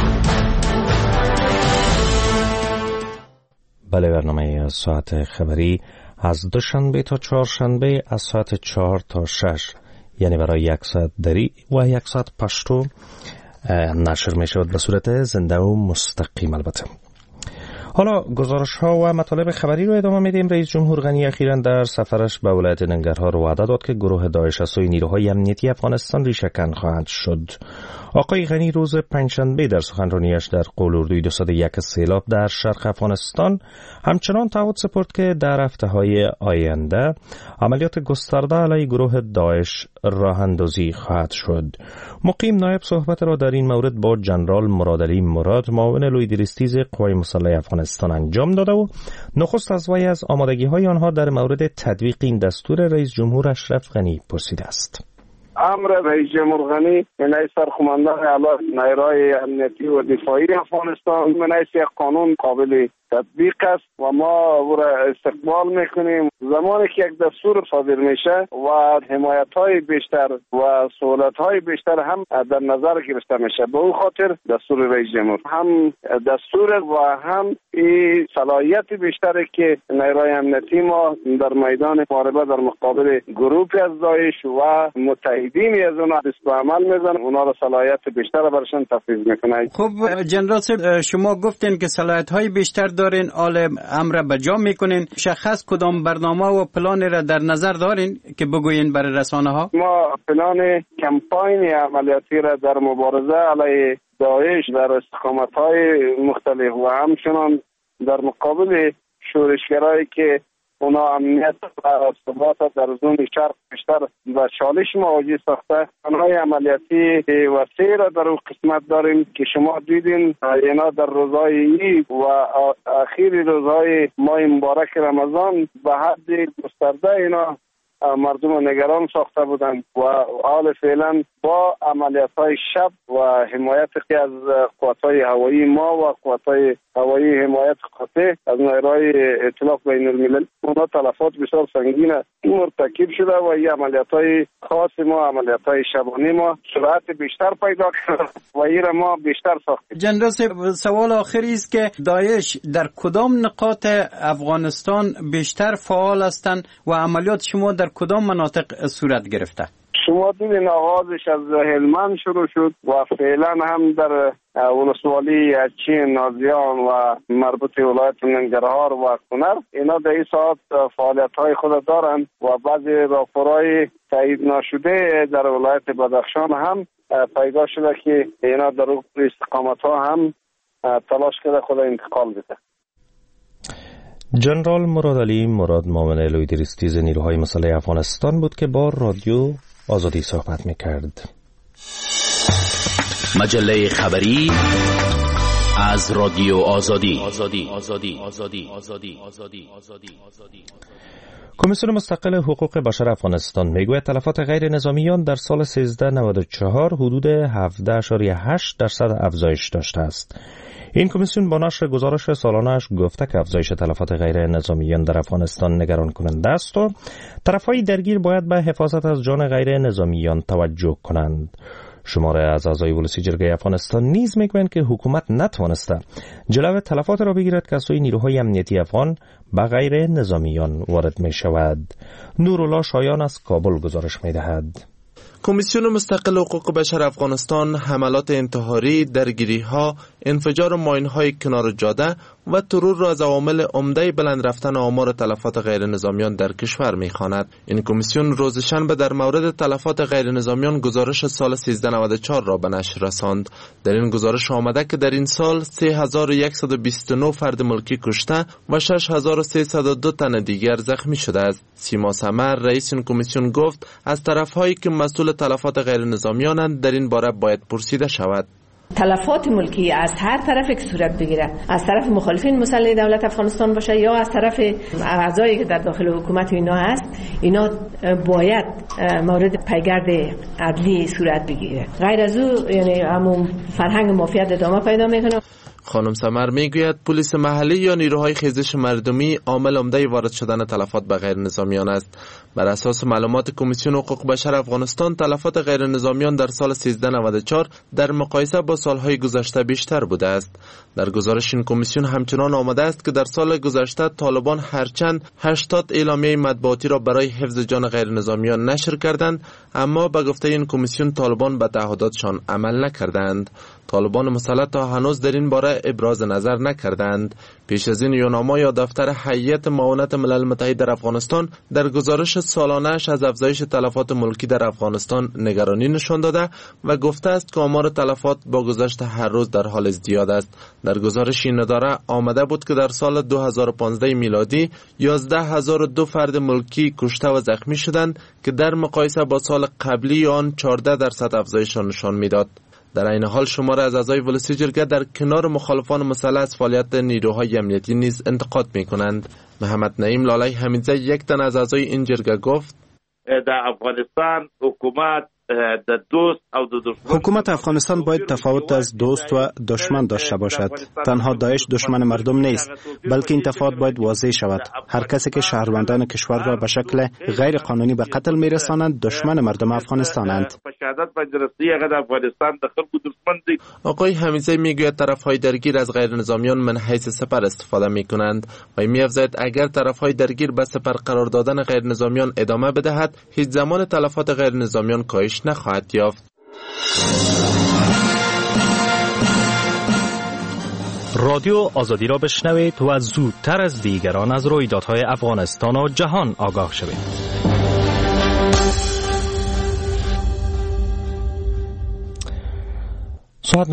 بله، برنامه ساعت خبری از دوشنبه تا چهارشنبه از ساعت 4 تا 6 یعنی برای 1 ساعت دری و 1 ساعت پشتو نشر می شود به صورت زنده و مستقیم. البته حالا گزارش ها و مطالب خبری رو ادامه میدیم. رئیس جمهور غنی اخیراً در سفرش به ولایت ننگرهار وعده داد که گروه داعش از سوی نیروهای امنیتی افغانستان ریشه‌کن خواهند شد. آقای غنی روز پنجشنبه در سخنرانیش در قول 201 سیلاب در شرق افغانستان همچنان تعهد سپرد که در هفته‌های آینده عملیات گسترده علیه گروه داعش راه اندازی خواهد شد. مقیم نایب صحبت را در این مورد با جنرال مرادعلی مراد معاون لویدریستیز قوای مسلح افغانستان انجام داده و نخست از وی از آمادگی‌های آنها در مورد تطبیق این دستور رئیس جمهور اشرف غنی پرسیده است. امر رئیس جمهور غنی من سرخماندان اعلی نیروهای امنیتی و دفاعی افغانستان من یک قانون قابل تطبیق است و ما او را استقبال میکنیم. زمانی که یک دستور صادر میشه و حمایت‌های بیشتر و سهولت‌های بیشتر هم در نظر گرفته میشه. به او خاطر دستور رئیس جمهور هم دستور و هم این صلاحیت بیشتری که نیروهای امنیتی ما در میدان محاربه در مقابل گروه از داعش و متحدین از اونها دست به عمل میزنن، اونها را صلاحیت بیشتر برشان تفویض میکنه. خب جنرال صاحب، شما گفتین که صلاحیت‌های بیشتر دارین، آل امر به جا میکنین. شخص کدام برنامه و پلان را در نظر دارین که بگوین برای رسانه ها؟ ما پلان کمپاین عملیاتی را در مبارزه علیه داعش در استقامت‌های مختلف و همچنان در مقابل شورشگرایی که اونا امنیت و ثبات در زون شرق بیشتر و چالش مواجه ساخته، پلان‌های عملیاتی وسیع را در اون قسمت داریم که شما دیدین اینا در روزهای و اخیر روزهای ماه مبارک رمضان به حد گسترده اینا مردم نگران ساخته بودند و حال فعلا با عملیات‌های شب و حمایت از قوات‌های هوایی ما و قوات‌های هوایی حمایت قاطع از نیروهای ائتلاف بین‌المللی اونا تلفات بسیار سنگین مرتکب شده و این عملیات‌های خاص ما، عملیات‌های شبانه ما سرعت بیشتر پیدا کرده و این را ما بیشتر ساختیم. جنرال صاحب، سوال آخری است که داعش در کدام نقاط افغانستان بیشتر فعال هستند و عملیات شما در کدام مناطق صورت گرفته؟ شما دیدین آغازش از هلمند شروع شد و فعلا هم در ولسوالی اچین، نازیان و مربوط ولایت ننگرهار و کنر اینا در این ساعت فعالیت‌های خود دارند و بعضی راپورهای تایید نشده در ولایت بدخشان هم پیدا شده که اینا در اون استقامت‌ها هم تلاش کرده خود انتقال بده. جنرال مرادعلی مراد مومن لویدریستیز نیروهای مسلح افغانستان بود که با رادیو آزادی صحبت میکرد. مجله خبری از رادیو آزادی. کمیسیون مستقل حقوق بشر افغانستان میگوید تلفات غیر نظامیان در سال 1394 حدود 17.8% افزایش داشته است. این کمیسیون با نشر گزارش سالانه‌اش گفته که افزایش تلفات غیر نظامیان در افغانستان نگران کننده است و طرف‌های درگیر باید به حفاظت از جان غیر نظامیان توجه کنند. شماره از اعضای ولسی جرگه افغانستان نیز میگویند که حکومت نتوانسته جلو تلفات را بگیرد که از سوی نیروهای امنیتی افغان به غیر نظامیان وارد می شود. نورالله شایان از کابل گزارش می دهد. کمیسیون مستقل حقوق بشر افغانستان حملات انتحاری، درگیری‌ها، انفجار ماین‌های کنار جاده و ترور را از عوامل عمده بلند رفتن آمار تلفات غیر نظامیان در کشور می‌خواند. این کمیسیون روز شنبه در مورد تلفات غیر نظامیان گزارش سال 1394 را به نشر رساند. در این گزارش آمده که در این سال 3129 فرد ملکی کشته و 6302 تن دیگر زخمی شده است. سیما سمر رئیس این کمیسیون گفت از طرف‌هایی که مسئول تلفات غیر نظامیانند در این باره باید پرسیده شود. تلفات ملکی از هر طرف که صورت بگیره، از طرف مخالفین مسلح دولت افغانستان باشه یا از طرف اعضایی که در داخل حکومت اینا هست، اینا باید مورد پیگرد عدلی صورت بگیره. غیر از او یعنی همون فرهنگ مافیات ادامه پیدا میکنه. خانم سمر میگوید پلیس محلی یا نیروهای خیزش مردمی عامل عمده وارد شدن تلفات به غیر نظامیان است. بر اساس معلومات کمیسیون حقوق بشر افغانستان تلفات غیر نظامیان در سال 1394 در مقایسه با سالهای گذشته بیشتر بوده است. در گزارش این کمیسیون همچنان آمده است که در سال گذشته طالبان هرچند 80 اعلامیه مطبوعاتی را برای حفظ جان غیر نظامیان نشر کردند، اما به گفته این کمیسیون طالبان به تعهداتشان عمل نکردند. طالبان مسلح تا هنوز در این باره ابراز نظر نکردند. پیش از این یوناما یا دفتر هیئت معاونت ملل متحد در افغانستان در گزارش سالانه‌اش از افزایش تلفات ملکی در افغانستان نگرانی نشان داده و گفته است که آمار تلفات با گذشت هر روز در حال ازدیاد است. در گزارش این اداره آمده بود که در سال 2015 میلادی 11002 فرد ملکی کشته و زخمی شدند که در مقایسه با سال قبلی آن 14% افزایش نشان میداد. در این حال شماره از اعضای ولسی جرگه در کنار مخالفان مسلح از فعالیت نیروهای امنیتی نیز انتقاد می‌کنند. محمد نعیم لالای حمیدزی یک تن از اعضای این جرگه گفت در افغانستان حکومت حکومت افغانستان باید تفاوت از دوست و دشمن داشته باشد. تنها داعش دشمن مردم نیست، بلکه این تفاوت باید واضح شود. هر کسی که شهروندان کشور را به شکل غیر قانونی به قتل میرسانند دشمن مردم افغانستانند. آقای حمیزه میگوید طرفهای درگیر از غیر نظامیان من حیث سپر استفاده میکنند و می‌افزاید اگر طرفهای درگیر به سپر قرار دادن غیر نظامیان ادامه بدهد هیچ زمان تلفات غیر نظامیان کاهش نخواهد یافت. رادیو آزادی را بشنوید و زودتر از دیگران از رویدادهای افغانستان و جهان آگاه شوید. ساعت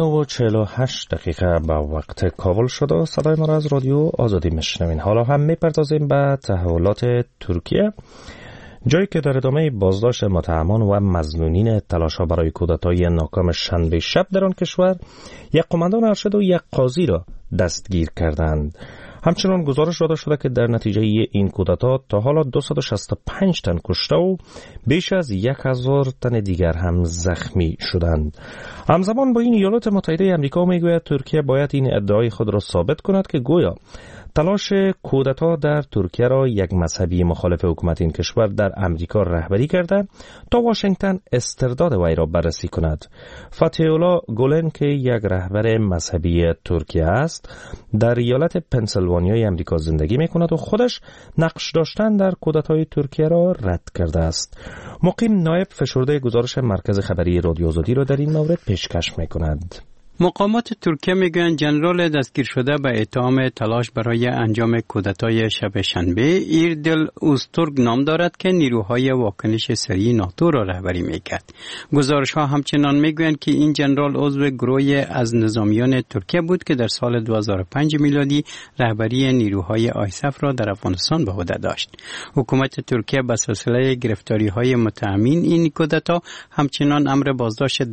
9:48 به وقت کابل شده و صدای ما را از رادیو آزادی میشنوین. حالا هم میپردازیم به تحولات ترکیه، جایی که در ادامه بازداشت متهمان و مظنونین تلاش‌ها برای کودتای ناکام شنبه شب در آن کشور، یک قماندان ارشد و یک قاضی را دستگیر کردند. همچنان گزارش داده شده که در نتیجه این کودتا تا حالا 265 تن کشته و بیش از 1000 تن دیگر هم زخمی شدند. همزمان با این ایالات متحده آمریکا میگوید ترکیه باید این ادعای خود را ثابت کند که گویا تلاش کودتا در ترکیه را یک مذهبی مخالف حکومت این کشور در امریکا رهبری کرده تا واشنگتن استرداد وی را بررسی کند. فتح‌الله گولن که یک رهبر مذهبی ترکیه است، در ایالت پنسیلوانیای امریکا زندگی می‌کند و خودش نقش داشتن در کودتای ترکیه را رد کرده است. مقیم نایب فشرده گزارش مرکز خبری رادیو آزادی را در این مورد پیشکش می‌کند. مقامات ترکیه میگویند ژنرال دستگیر شده به اتهام تلاش برای انجام کودتای شب شنبه ایردل اوستورگ نام دارد که نیروهای واکنش سریع ناتو را رهبری میکرد. گزارش ها همچنان میگویند که این ژنرال عضو گروهی از نظامیان ترکیه بود که در سال 2005 میلادی رهبری نیروهای آیسف را در افغانستان به عهده داشت. حکومت ترکیه به سلسله گرفتاری های متهمین این کودتا همچنان امر بازداشت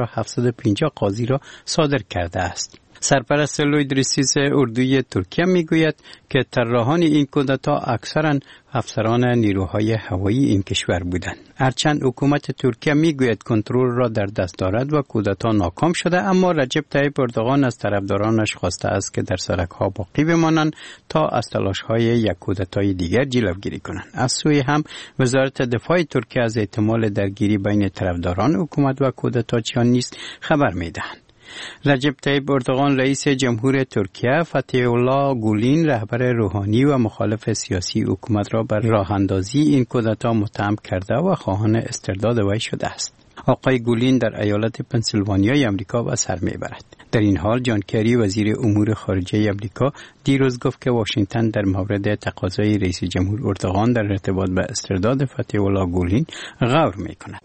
2750 قاضی را صادر کرده است. سرپرست لوید ریسیس اردوی ترکیه میگوید که طراحان این کودتا اکثرا افسران نیروهای هوایی این کشور بودند. هرچند حکومت ترکیه میگوید کنترل را در دست دارد و کودتا ناکام شده، اما رجب طیب اردوغان از طرفدارانش خواسته است که در سرک‌ها باقی بمانند تا از تلاش‌های یک کودتای دیگر جلوگیری کنند. از سوی هم وزارت دفاع ترکیه از احتمال درگیری بین طرفداران حکومت و کودتاچیان نیز خبر میدهند. رجب طیب اردوغان رئیس جمهور ترکیه فتح‌الله گولین رهبر روحانی و مخالف سیاسی حکومت را بر راه اندازی این کودتا متهم کرده و خواهان استرداد وی شده است. آقای گولین در ایالت پنسیلوانیای آمریکا به سر میبرد. در این حال جان کری وزیر امور خارجه آمریکا دیروز گفت که واشنگتن در مورد تقاضای رئیس جمهور اردوغان در ارتباط به استرداد فتح‌الله گولین غور میکند.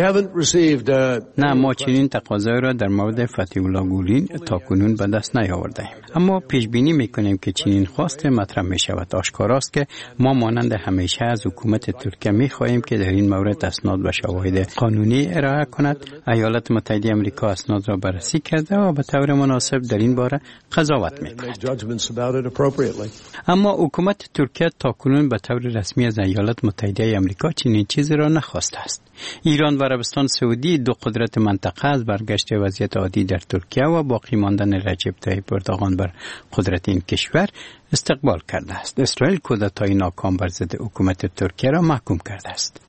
نه، ما چنین تقاضای را در مورد فتح‌الله گولین تاکنون به دست نیاوردیم، اما پیش بینی میکنیم که چنین خواست مطرح میشود. آشکاراست که ما مانند همیشه از حکومت ترکیه میخواهیم که در این مورد اسناد و شواهد قانونی ارائه کند. ایالات متحده آمریکا اسناد را بررسی کرده و به طور مناسب در این باره قضاوت میکند. اما حکومت ترکیه تاکنون به طور رسمی از ایالات متحده آمریکا چنین چیزی را نخواسته است. ایران و عربستان سعودی، دو قدرت منطقه، از برگشت وضعیت عادی در ترکیه و باقی ماندن رجب طیب اردوغان بر قدرت این کشور استقبال کرده است. اسرائیل کودتای ناکام بر ضد حکومت ترکیه را محکوم کرده است.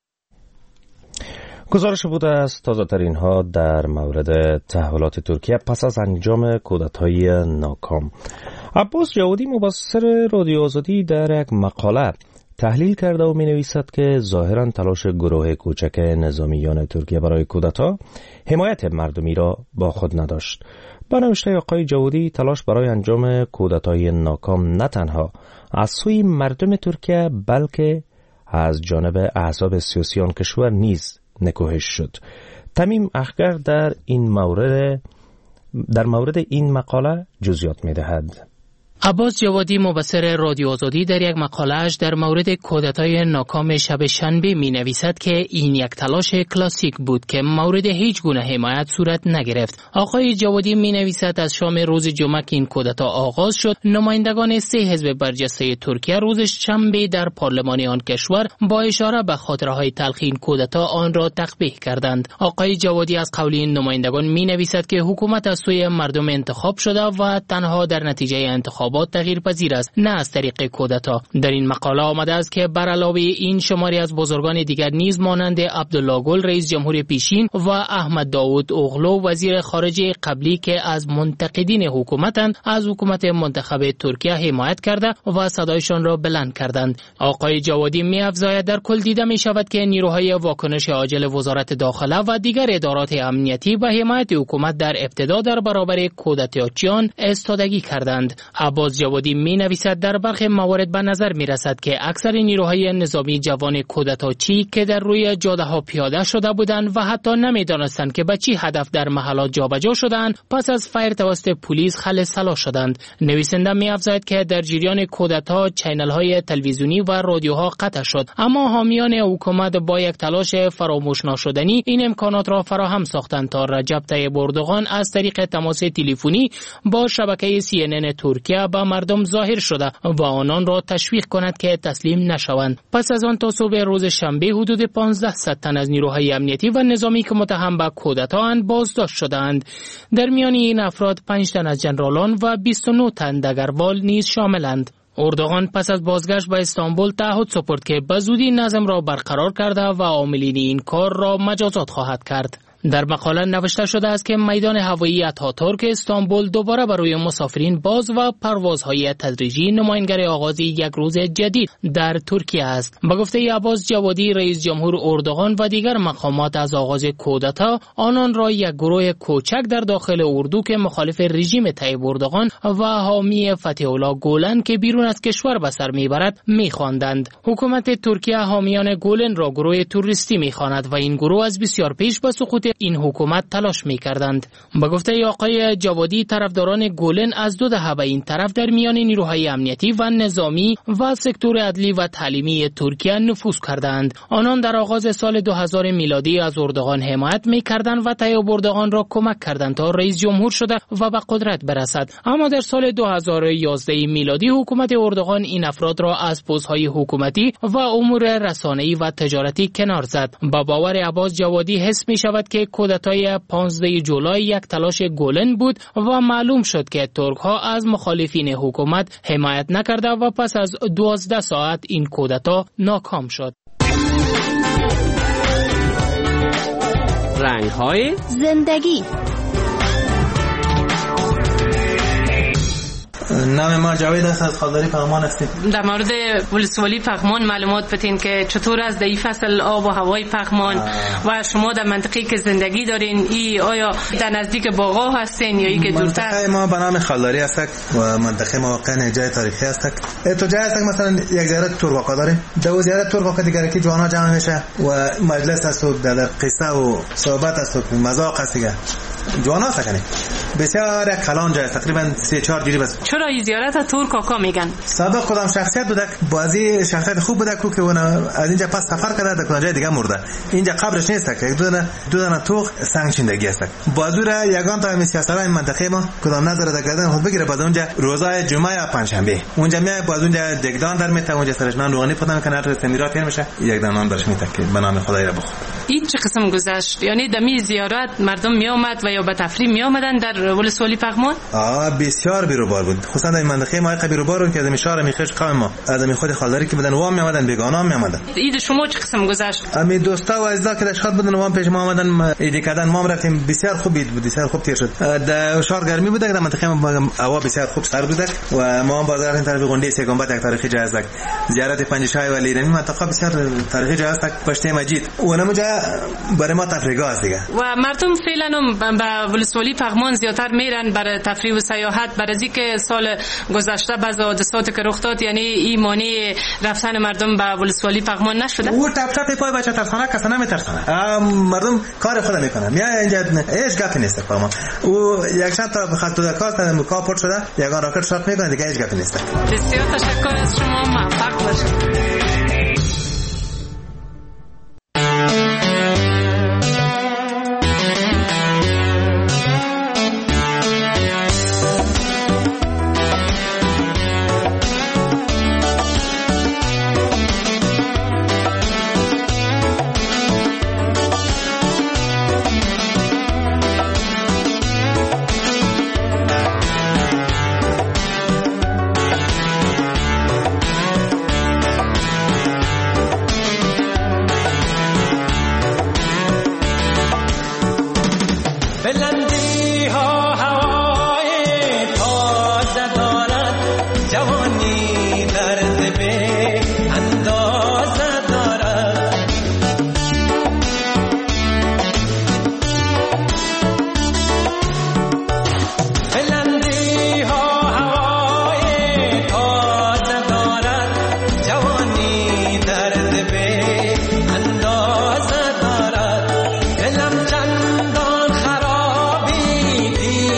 گزارش بوده است تازه ترین ها در مورد تحولات ترکیه پس از انجام کودتای ناکام. عباس جوادی مبصر رادیو آزادی در یک مقاله تحلیل کرده و می نویسد که ظاهرا تلاش گروه کوچک نظامیان ترکیه برای کودتا حمایت مردمی را با خود نداشت. با نوشته آقای جوادی، تلاش برای انجام کودتای ناکام نه تنها از سوی مردم ترکیه بلکه از جانب احزاب سیاسی آن کشور نیز نکوهش شد. تمیم اخگر در مورد این مقاله جزئیات می دهد. عباس جوادی مبصر رادیو آزادی در یک مقاله‌اش در مورد کودتای ناکام شب شنبه می‌نویسد که این یک تلاش کلاسیک بود که مورد هیچ گونه حمایت صورت نگرفت. آقای جوادی می‌نویسد از شام روز جمعه که این کودتا آغاز شد، نمایندگان 3 حزب برجسته ترکیه روز شنبه در پارلمان آن کشور با اشاره به خاطره‌های تلخ این کودتا آن را تقبیح کردند. آقای جوادی از قول این نمایندگان می‌نویسد که حکومت از سوی مردم انتخاب شده و تنها در نتیجه انتخاب تغییر پذیر است، نه از طریق کودتا. در این مقاله آمده است که بر علاوه این شماری از بزرگان دیگر نیز مانند عبدالله گل رئیس جمهوری پیشین و احمد داوود اوغلو وزیر خارجه قبلی که از منتقدین حکومتند از حکومت منتخب ترکیه حمایت کرده و صدایشان را بلند کردند. آقای جوادی می‌افزاید در کل دیده می‌شود که نیروهای واکنش عاجل وزارت داخله و دیگر ادارات امنیتی به حمایت حکومت در ابتدا در برابر کودتاچیان ایستادگی کردند. عباس جوادی می‌نویسد در برخی موارد به نظر می‌رسد که اکثر نیروهای نظامی جوان کودتاچی که در روی جاده‌ها پیاده شده بودند و حتی نمی‌دانستند که به چه هدف در محلات جابجا شدند، پس از فیر توسط پلیس خلسلا شدند. نویسنده می‌افزاید که در جریان کودتا چینل‌های تلویزیونی و رادیوها قطع شد، اما حامیان حکومت با یک تلاش فراموش نشدنی این امکانات را فراهم ساختند تا رجب طیب اردوغان از طریق تماس تلفنی با شبکه CNN ترکیه با مردم ظاهر شده و آنان را تشویق کند که تسلیم نشوند. پس از آن تا صبح روز شنبه حدود 1500 تن از نیروهای امنیتی و نظامی که متهم به کودتا اند بازداشت شدند. در میان این افراد 5 تن از جنرالان و 29 تن دگروال نیز شاملند. اردوغان پس از بازگشت به استانبول تعهد سپرد که به زودی نظم را برقرار کرده و عاملین این کار را مجازات خواهد کرد. در مقاله نوشته شده است که میدان هوایی اتاتورک استانبول دوباره برای مسافرین باز و پروازهای تدریجی نمایانگر آغاز یک روز جدید در ترکیه است. به گفته عباس جوادی رئیس جمهور اردوغان و دیگر مقامات از آغاز کودتا آنان را یک گروه کوچک در داخل اردو که مخالف رژیم طیب اردوغان و حامی فتح الله گولن که بیرون از کشور به سر میبرد میخواندند. حکومت ترکیه حامیان گولن را گروه توریستی میخواند و این گروه از بسیار پیش به سقوط این حکومت تلاش می‌کردند. به گفته آقای جوادی طرفداران گولن از 2 دهه به این طرف در میان نیروهای امنیتی و نظامی و سکتور عدلی و تعلیمی ترکیه نفوذ کردند. آنان در آغاز سال 2000 میلادی از اردوغان حمایت می‌کردند و طیب اردوغان را کمک کردند تا رئیس جمهور شده و به قدرت برسد. اما در سال 2011 میلادی حکومت اردوغان این افراد را از پست‌های حکومتی و امور رسانه‌ای و تجارتی کنار زد. با باور عباس جوادی حس می‌شود که کودتای 15 جولای یک تلاش گولن بود و معلوم شد که ترک‌ها از مخالفین حکومت حمایت نکرده و پس از 12 ساعت این کودتا ناکام شد. رنگ‌های زندگی. نام ما جاوید است، از خالداری پغمان هستیم. در مورد ولسوالی پغمان معلومات بدین که چطور از در این فصل آب و هوای پغمان و شما در منطقه‌ای که زندگی دارین آیا در نزدیک باغ‌ها هستین یا اینکه دورتر؟ منطقه ما به نام خالداری است و منطقه ما واقعا جای تاریخی است. تو جای است مثلا یک زیارت ترک‌ها داریم. دو زیارت ترک‌ها دیگه که جوانا جمع میشه و مجلس است و در قصه و صحبت است و مذاق است دیگه. جوانا سکنه بسیار کلان جای تقریبا 3-4 جوری بس. چرا این زیارت ترک کاکا میگن؟ سبب کدام شخصیت بوده، بازی شخصیت خوب بوده که اون از اینجا پس سفر کرده در کدام جای دیگه مرده. اینجا قبرش نیست که دو دانه توخ سنگ چیندگی است. بازور یگان تا همین سیاست‌های این منطقه ما کدام نظر کردن خود بگیره بعد اونجا روزای جمعه یا پنجشنبه اونجا میای باز اونجا دگدان در میته اونجا سرش نان روغنی پدام کنه هر تعمیرات میشه یک دانه برش میته که به نام خدای را بخور. این چه قسم گذشت؟ یعنی دمی زیارت مردم می اومد و یا به تفریح می اومدن در ولسوالی پغمان؟ بسیار بیروبار بود. خصوصا در منطقه ما بیروبار بود که از شهر میخش قوم ما از خود خالداری که بودن وام می اومدن بیگانا می اومدن. عید شما چه قسم گذشت؟ امی دوستا و عزیزا که شاد بودن وام پیش ما اومدن عید کردن ما رفتیم بسیار خوب بود، بسیار خوب تیر شد. در شهر گرمی بود در منطقه ما هوا بسیار خوب سرد بود و ما بازار این طرف گنده سگنبات یک تاریخی جای است. زیارت پنجشای و لیرمی منطقه بسیار تاریخی جای است. پشت مجید اونم جای برای ما تفریح است دیگه. و مردم فعلا به ولسوالی پغمان زیاتر میرن برای تفریح و سیاحت، برای از اینکه سال گذشته بعض حادثاتی که رخ داد یعنی این مانع رفتن مردم به ولسوالی پغمان نشده. او تپ پای بچه ترسانه کسا نمیترسانه، مردم کار خود میکنن. میای اینجا هیچ گپی نیست پغمان. او یک چند تا خط دکاست مکاپورت شده یگان راکت شات میکنه دیگه هیچ گپی نیست. بسیار تشکر از شما، موفق باشید.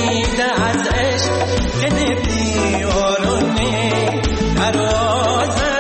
که نبی آرونه هر آزد